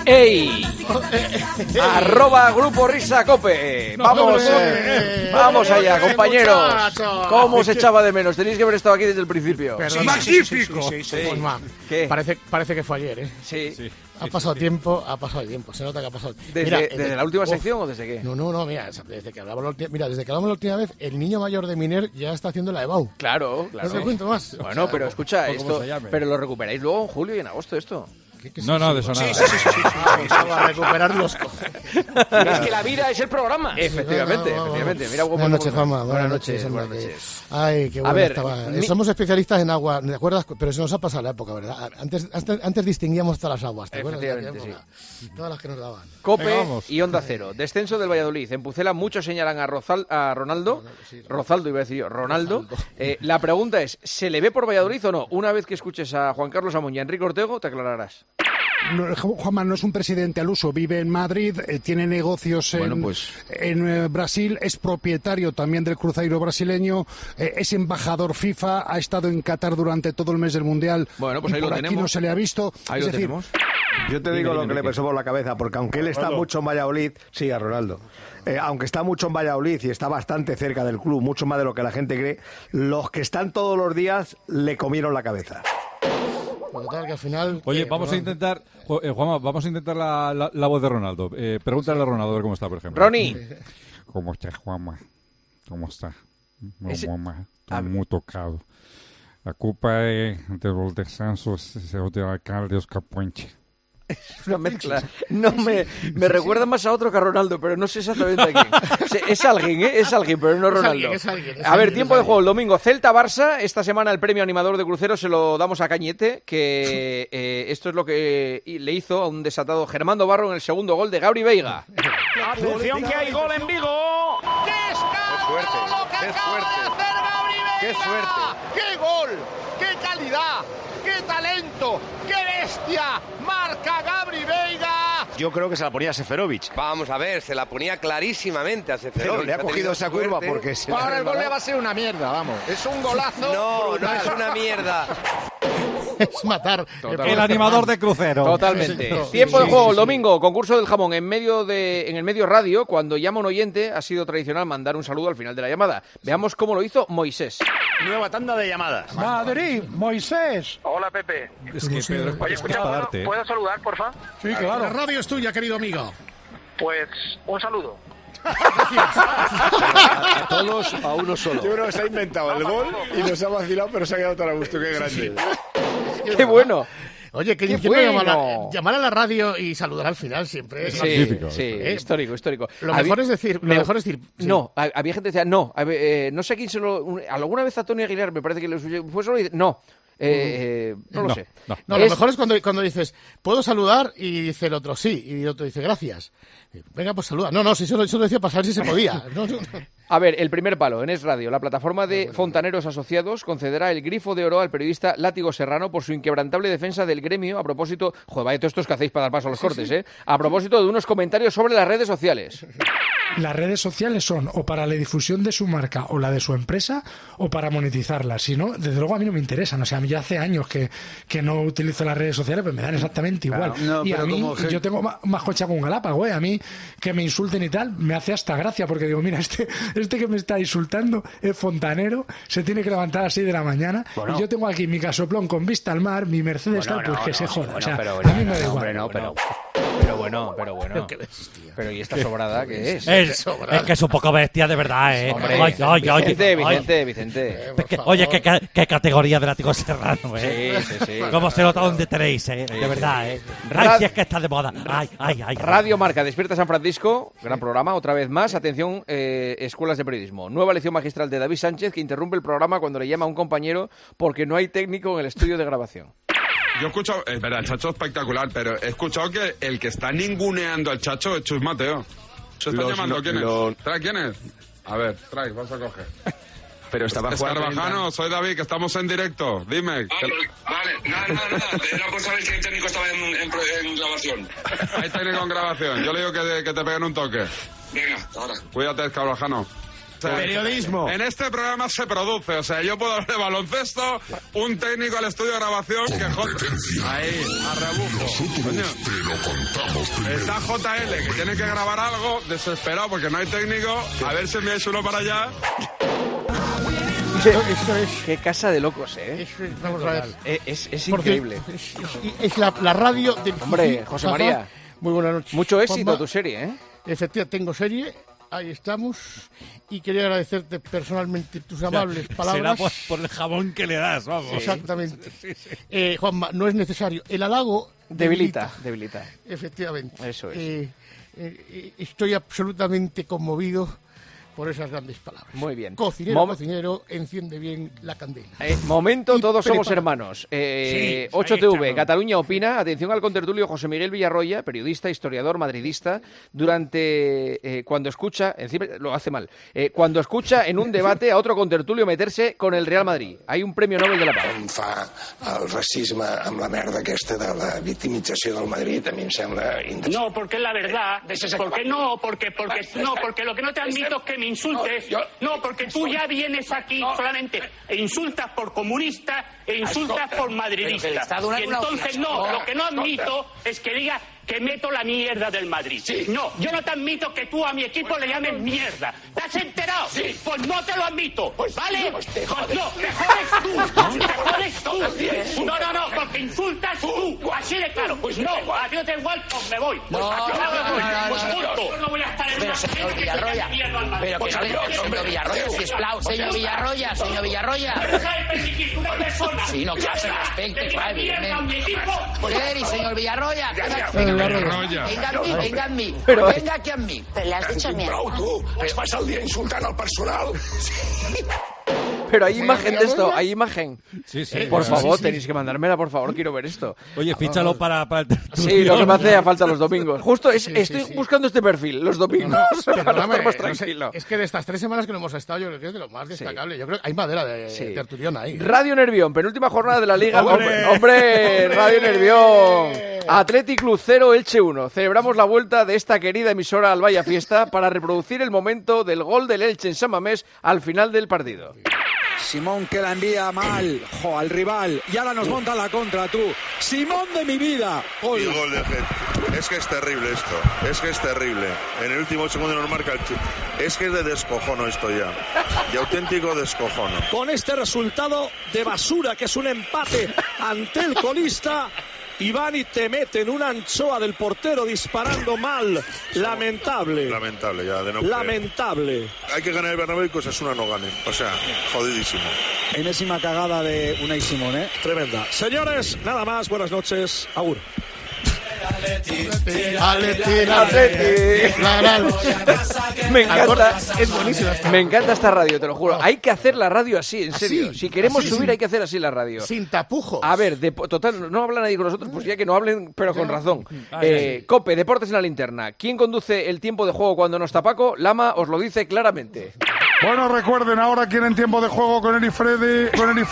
¡Ey! @ Grupo Risa Cope. Vamos allá, compañeros. ¿Cómo os echaba de menos? Tenéis que haber estado aquí desde el principio. ¡Magnífico! ¿Qué? Parece que fue ayer, ¿eh? Sí. Ha pasado tiempo, se nota que ha pasado. ¿Desde la última sección o desde qué? No, mira, desde que hablamos la última vez, el niño mayor de Miner ya está haciendo la EBAU. Claro. No te cuento más. Bueno, pero escucha, esto, pero lo recuperáis luego en julio y en agosto esto. No, de eso nada. Sí. Vamos a recuperar los Es que la vida es el programa. Efectivamente. Mira, buenas noches, Fama. Buenas noches. Ay, qué bueno estaba. Somos especialistas en agua, ¿te acuerdas? Pero se nos ha pasado la época, ¿verdad? Antes distinguíamos todas las aguas, ¿te acuerdas? Efectivamente, sí. Todas las que nos daban. Cope y Onda Cero. Descenso del Valladolid. En Pucela muchos señalan a Ronaldo. Rozaldo iba a decir yo. Ronaldo. La pregunta es, ¿se le ve por Valladolid o no? Una vez que escuches a Juan Carlos Amón y a Enrique Ortego, te aclararás. No, Juanma no es un presidente al uso, vive en Madrid, tiene negocios en Brasil, es propietario también del Cruzeiro brasileño, es embajador FIFA, ha estado en Qatar durante todo el mes del Mundial. Bueno, pues ahí lo tenemos. Aquí no se le ha visto. Ahí lo tenemos. Yo te digo lo que le pasó por la cabeza, porque aunque él está mucho en Valladolid, sí, a Ronaldo, aunque está mucho en Valladolid y está bastante cerca del club, mucho más de lo que la gente cree, los que están todos los días le comieron la cabeza. Total, que al final... Oye, vamos a intentar, Juanma, la voz de Ronaldo. Pregúntale a Ronaldo a ver cómo está, por ejemplo. Ronnie. ¿Cómo está, Juanma? ¿Cómo está? Juanma, estoy muy tocado. La culpa es de los descensos del alcalde Oscar Puente. Es una mezcla. No me recuerda más a otro que a Ronaldo, pero no sé exactamente a quién. Es alguien, pero no Ronaldo. A ver, tiempo de juego el domingo. Celta-Barça. Esta semana el premio animador de crucero se lo damos a Cañete, que esto es lo que le hizo a un desatado Germán Barro en el segundo gol de Gabri Veiga. Atención que hay gol en Vigo. ¡Qué suerte! ¡Qué suerte! ¡Qué gol! ¡Qué calidad! ¡Qué talento! ¡Qué bestia! ¡Marca Gabri Veiga! Yo creo que se la ponía a Seferovic. Vamos a ver, se la ponía clarísimamente a Seferovic. Pero le ha cogido esa curva porque se ahora el gol le va a ser una mierda, vamos. Es un golazo. No es una mierda. Es matar. El animador de crucero. Totalmente. Tiempo de juego el domingo. Concurso del jamón en el medio radio. Cuando llama un oyente, ha sido tradicional mandar un saludo al final de la llamada. Veamos cómo lo hizo Moisés. Nueva tanda de llamadas. Madrid, Moisés. Hola, Pepe. Es que Pedro, oye, escucha, ¿puedo saludar, porfa? Sí, claro. La radio es tuya, querido amigo. Pues un saludo. A todos, a uno solo. Yo creo que se ha inventado el gol y nos ha vacilado, pero se ha quedado tan a gusto. Qué grande. ¡Qué bueno! Oye, que bueno. Llamar a la radio y saludar al final siempre es magnífico. Sí, histórico. Lo mejor es decir... Sí. No, había gente que decía, no sé quién se lo... Alguna vez a Tony Aguilar, me parece que le fue solo y no. No lo sé. No, lo mejor es cuando dices, ¿puedo saludar? Y dice el otro, sí. Y el otro dice, gracias. Venga, pues saluda. No, si solo decía para saber si se podía. No. A ver, el primer palo, en Es Radio. La plataforma de Fontaneros Asociados concederá el grifo de oro al periodista Látigo Serrano por su inquebrantable defensa del gremio a propósito... Joder, vaya todos estos que hacéis para dar paso a los cortes, ¿eh? A propósito de unos comentarios sobre las redes sociales. Las redes sociales son o para la difusión de su marca o la de su empresa o para monetizarlas. Si no, desde luego a mí no me interesan. O sea, a mí ya hace años que no utilizo las redes sociales, pues me dan exactamente igual. Claro, y a mí, yo tengo más cocha con Galápagos, a mí que me insulten y tal, me hace hasta gracia porque digo, mira, este que me está insultando es fontanero, se tiene que levantar a las 6 de la mañana y yo tengo aquí mi casoplón con vista al mar, mi Mercedes se joda. O sea, a mí me da igual. Pero bueno. Pero ¿y esta sobrada qué es? Es que es un poco bestia de verdad, ¿eh? Oye, Vicente. Oye, qué categoría de Látigo Serrano, ¿eh? Sí. Cómo se nota donde tenéis, ¿eh? De verdad, ¿eh? Ay, si es que está de moda. Ay. Radio Marca, Despierta San Francisco, gran programa, otra vez más. Atención, escuelas de periodismo. Nueva lección magistral de David Sánchez, que interrumpe el programa cuando le llama a un compañero porque no hay técnico en el estudio de grabación. Yo escucho, es verdad, el Chacho es espectacular, pero he escuchado que el que está ninguneando al Chacho es Chus Mateo. ¿Se está llamando? ¿Quién es? ¿Trae quién es? A ver, vas a coger. Pero estaba jugando. Escarabajano, soy David, que estamos en directo. Dime. Vale, nada. Era por saber que el técnico estaba en grabación. Hay técnico en grabación. Yo le digo que te peguen un toque. Venga, ahora. Cuídate, Escarabajano. Periodismo. En este programa se produce, o sea, yo puedo hablar de baloncesto, un técnico al estudio de grabación que ahí, a rebufo. Está JL, que tiene que grabar algo, desesperado porque no hay técnico, a ver si enviáis uno para allá. Qué casa de locos, ¿eh? Vamos a ver. Es increíble. Es la radio del... Hombre, José María. Muy buenas noches. Mucho éxito Juanma, tu serie, ¿eh? Efectivamente, tengo serie. Ahí estamos. Y quería agradecerte personalmente tus amables palabras. Será por el jabón que le das, vamos. Exactamente. Sí. Juanma, no es necesario. El halago... Debilita. Efectivamente. Eso es. Estoy absolutamente conmovido por esas grandes palabras. Muy bien. Cocinero, enciende bien la candela. Momento, todos somos hermanos. 8TV, Cataluña opina. Atención al contertulio José Miguel Villarroya, periodista, historiador, madridista, cuando escucha, encima lo hace mal, cuando escucha en un debate a otro contertulio meterse con el Real Madrid. Hay un premio Nobel de la Paz. Em fa el racisme amb la merda aquesta de la victimització del Madrid, a mi em sembla indecent. No, porque la verdad, porque lo que no te admito es que me insultes, porque tú ya vienes aquí solamente e insultas por comunista e insultas por madridista. Y entonces lo que no admito es que digas que meto la mierda del Madrid. Sí. No, yo no te admito que tú a mi equipo le llames mierda. ¿Te has enterado? Sí. Pues no te lo admito. Pues ¿vale? Pues te jodes tú. No, porque insultas tú. Así de claro. Pues no, a ti no te igual, pues me voy. Pues yo no voy a estar en una señor Villarroya. Pero que señor Villarroya, sisplau. Señor Villarroya. Sí, no, claro, respecte, clar, evidentment. Eri, señor Villarroya. Venga en mí. Venga aquí en mí. Pero le has dicho mierda. Tú, es pasar el día insultant al personal. Pero hay imagen de esto, hay imagen. Sí. Por favor, tenéis que mandármela, por favor, quiero ver esto. Oye, fíchalo para el tertulio. Sí, lo que me hace falta los domingos. Justo estoy buscando este perfil, los domingos. Para estar más tranquilo. Es que de estas 3 semanas que no hemos estado, yo creo que es de lo más destacable. Yo creo que hay madera de tertulión ahí. Radio Nervión, penúltima jornada de la Liga. ¡Hombre! Radio Nervión. Athletic Club 0, Elche 1. Celebramos la vuelta de esta querida emisora al Vaya Fiesta para reproducir el momento del gol del Elche en San Mamés al final del partido. Simón que la envía mal al rival y ahora nos monta la contra tú. Simón de mi vida. Gol. Y gol de gente. Es que es terrible esto. Es que es terrible. En el último segundo nos marca el Es que es de descojono esto ya. De auténtico descojono. Con este resultado de basura que es un empate ante el colista, Iván y te meten una anchoa del portero disparando mal. Lamentable. Lamentable ya, de no lamentable. Hay que ganar el Bernabéu y que Osasuna no gane. O sea, jodidísimo. Enésima cagada de Unai Simón, ¿eh? Tremenda. Señores, nada más. Buenas noches. Agur. Me encanta, es buenísimo. Me encanta esta radio, te lo juro. Hay que hacer la radio así, en serio. Si queremos subir, hay que hacer así la radio. Sin tapujos. A ver, total, no habla nadie con nosotros, pues ya que no hablen, pero con razón. Cope, Deportes en la Linterna. ¿Quién conduce el tiempo de juego cuando no está Paco? Lama os lo dice claramente. Bueno, recuerden, ahora quieren tiempo de juego con Eri Frade,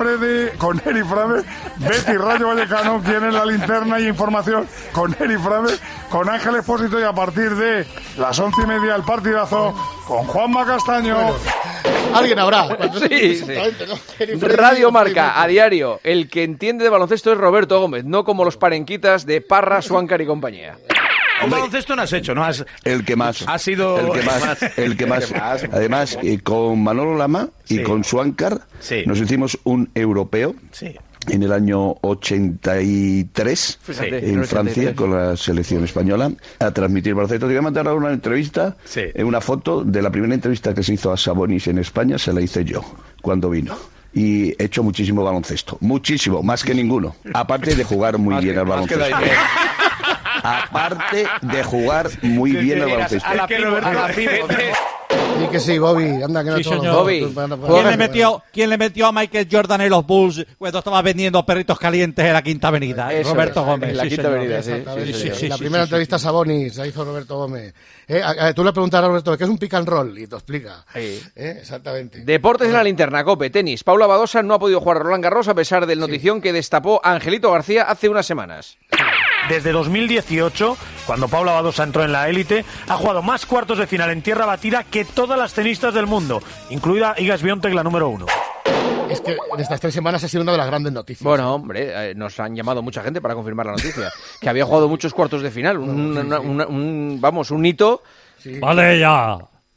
Betty Rayo Vallecano, quieren la linterna y información con Eri Frade, con Ángel Expósito y a partir de las 11:30 el partidazo con Juanma Castaño. Bueno, alguien habrá. Sí. Radio Marca, a diario. El que entiende de baloncesto es Roberto Gómez, no como los parenquitas de Parra, Suáncar y compañía. Un baloncesto no has hecho, ¿no? El que más. Ha sido... El que más. Además, con Manolo Lama y con Suáncar nos hicimos un europeo. Sí. En el año 83, en Francia, con la selección española, a transmitir baloncesto. Te voy a mandar ahora una entrevista, una foto de la primera entrevista que se hizo a Sabonis en España, se la hice yo, cuando vino. Y he hecho muchísimo baloncesto, muchísimo, más que ninguno. Aparte de jugar muy bien al baloncesto. Aparte de jugar muy bien al baloncesto. Y que sí, Bobby, anda que no todo. Bobby. ¿Quién le metió a Michael Jordan en los Bulls cuando estaba vendiendo perritos calientes en la Quinta Avenida? Roberto Gómez. En la Quinta Avenida, sí. La primera entrevista a Sabonis la hizo Roberto Gómez. Tú le preguntas a Roberto, ¿qué es un pick and roll? Y te explica. Exactamente. Deportes en la Linterna, Cope, tenis. Paula Badosa no ha podido jugar a Roland Garros a pesar del notición que destapó Angelito García hace unas semanas. desde 2018, cuando Paula Badosa entró en la élite, ha jugado más cuartos de final en tierra batida que todas las tenistas del mundo, incluida Iga Swiatek, la número 1. Es que en estas 3 semanas ha sido una de las grandes noticias. Bueno, hombre, nos han llamado mucha gente para confirmar la noticia. Que había jugado muchos cuartos de final. Un hito. Sí. Vale, ya.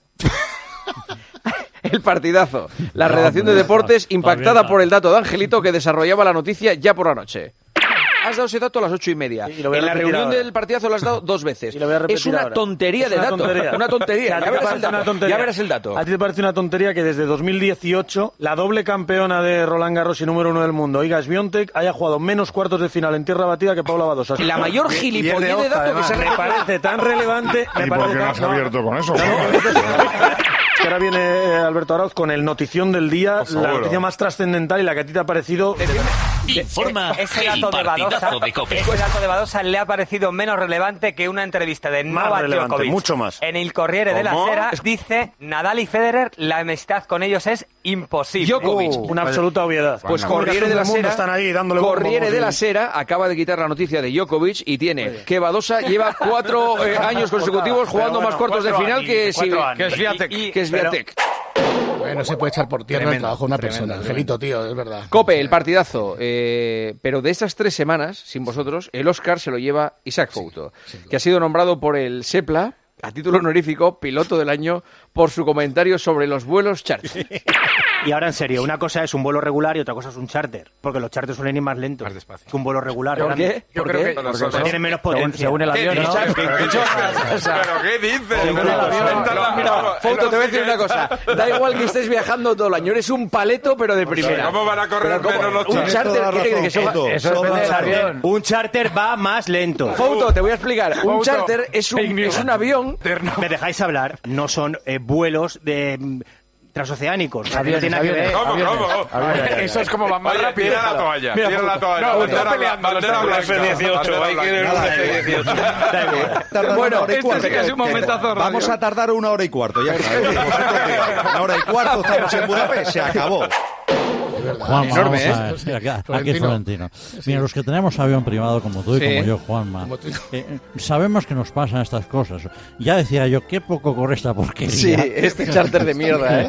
El partidazo. La redacción de deportes impactada por el dato de Angelito que desarrollaba la noticia ya por la noche. Has dado ese dato a las 8:30. En la reunión del partidazo lo has dado 2 veces. Es una tontería de dato. Una tontería. Ya verás el dato. ¿A ti te parece una tontería que desde 2018 la doble campeona de Roland Garros y número 1 del mundo, Iga Swiatek, haya jugado menos cuartos de final en tierra batida que Paula Badosa? La mayor gilipollez de dato que se me parece tan relevante. ¿Y por qué no has abierto con eso? Que ahora viene Alberto Arauz con el notición del día, la noticia más trascendental y la que a ti te ha parecido. Informa ese dato de Badosa le ha parecido menos relevante que una entrevista de Novak Djokovic. Mucho más. En el Corriere della Sera dice: Nadal y Federer, la amistad con ellos es imposible. Djokovic. Una absoluta obviedad. Pues Corriere della Sera están ahí dándole Corriere della Sera acaba de quitar la noticia de Djokovic y tiene que Badosa lleva 4 años consecutivos jugando más cuartos de final que Swiatek. No se puede echar por tierra el trabajo de una persona. Angelito, tío, es verdad. Cope, el partidazo. Pero de estas 3 semanas, sin vosotros, el Oscar se lo lleva Isaac Fouto, que ha sido nombrado por el SEPLA, a título honorífico, piloto del año, por su comentario sobre los vuelos charter. Y ahora, en serio, una cosa es un vuelo regular y otra cosa es un charter. Porque los charters suelen ir más lentos que un vuelo regular. ¿Por qué? Yo creo que porque tienen menos potencia. Según el avión, ¿no? ¿Pero qué dices? Mira, Fouto, te voy a decir una cosa. Da igual que estés viajando todo el año, eres un paleto, pero de primera. ¿Cómo van a correr menos los charters? Un charter, ¿qué crees que eso depende del avión? Un charter va más lento. Fouto, te voy a explicar. Un charter es un avión. ¿Me dejáis hablar? No son vuelos de transoceánicos. ¿Cómo? Eso es como van más rápido. Tira la toalla. Tira la toalla. Bandera blanca. F-18. Hay que ir en un F-18. Bueno, este sí que es un momentazo. Vamos a tardar 1 hora y cuarto. Ya está. 1 hora y cuarto estamos en Budapest. Se acabó. Juanma, enorme, vamos a ver. Aquí es Florentino. Mira, los que tenemos avión privado como tú y como yo, Juanma, sabemos que nos pasan estas cosas. Ya decía yo, qué poco corre esta porquería. Sí, este charter de mierda,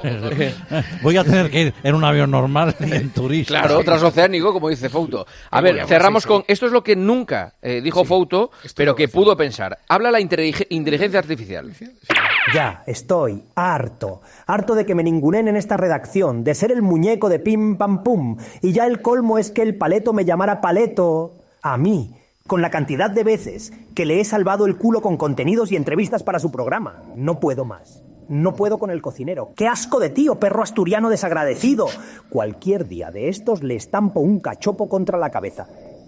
Voy a tener que ir en un avión normal en turista. Claro, transoceánico, como dice Fouto. A ver, cerramos con... Esto es lo que nunca dijo Fouto, pero que pudo pensar. Habla la inteligencia artificial. Ya, estoy harto de que me ninguneen en esta redacción, de ser el muñeco de pim pam pum, y ya el colmo es que el paleto me llamara paleto a mí, con la cantidad de veces que le he salvado el culo con contenidos y entrevistas para su programa. No puedo más. No puedo con el cocinero. ¡Qué asco de tío, perro asturiano desagradecido! Cualquier día de estos le estampo un cachopo contra la cabeza.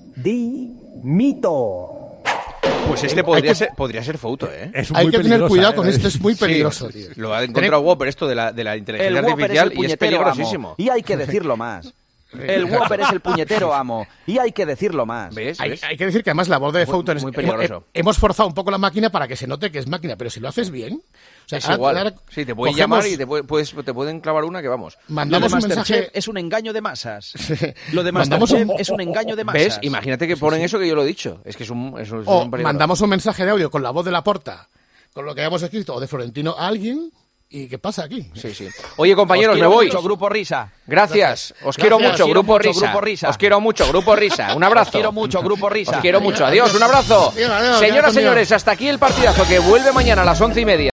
Dimito. Pues este podría ser Fouto, Hay que tener cuidado con esto, es muy peligroso, tío. Lo ha encontrado Whopper, esto de la inteligencia artificial y es peligrosísimo. Amo. Y hay que decirlo más. El Whopper es el puñetero amo. Y hay que decirlo más. ¿Ves? Hay que decir que además la voz de Fouto es muy peligroso. Hemos forzado un poco la máquina para que se note que es máquina, pero si lo haces bien... O sea, es igual. Sí, te pueden llamar y te pueden clavar una que vamos. Mandamos un mensaje... Es un engaño de masas. Lo de Masterchef es un engaño de masas. ¿Ves? Imagínate que ponen eso que yo lo he dicho. Es que es un mandamos un mensaje de audio con la voz de Laporta, con lo que hayamos escrito, o de Florentino a alguien... ¿Y qué pasa aquí? Sí. Oye, compañeros, me voy. Mucho, Grupo Risa. Gracias. Os quiero mucho, Grupo Risa. Os quiero mucho, Grupo Risa. Un abrazo. Os quiero mucho, Grupo Risa. Os quiero mucho. Adiós, un abrazo. Señoras, señores, hasta aquí el partidazo que vuelve mañana a las 11:30.